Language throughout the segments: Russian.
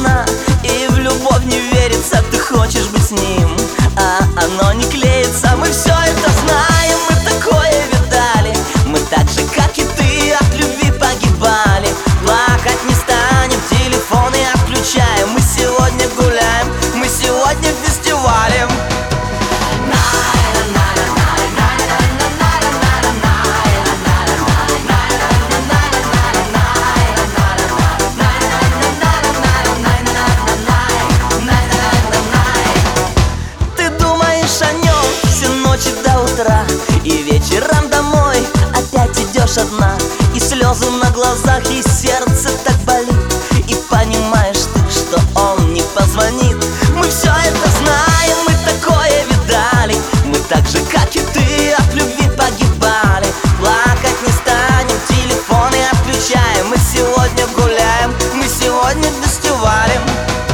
она, и в любовь не верится. Ты хочешь быть с ним, а оно не клеится. Мы все это знаем, мы такое видали. Мы так же, как и ты, от любви погибали. Плакать не станем, телефоны отключаем. Мы сегодня гуляем, мы сегодня фестивалем. И вечером домой опять идешь одна, и слезы на глазах, и сердце так болит. И понимаешь ты, что он не позвонит. Мы все это знаем, мы такое видали. Мы так же, как и ты, от любви погибали. Плакать не станем, телефоны отключаем. Мы сегодня гуляем, мы сегодня фестивалем.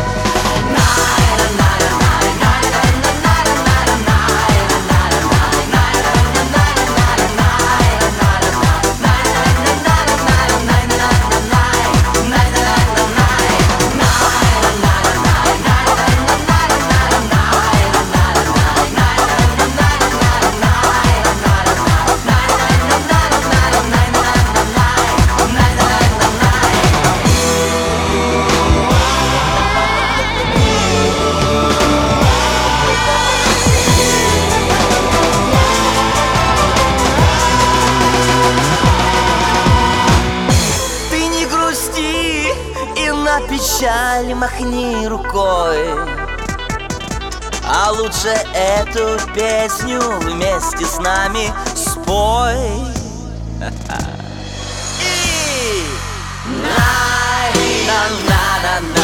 На печаль махни рукой, а лучше эту песню вместе с нами спой. И на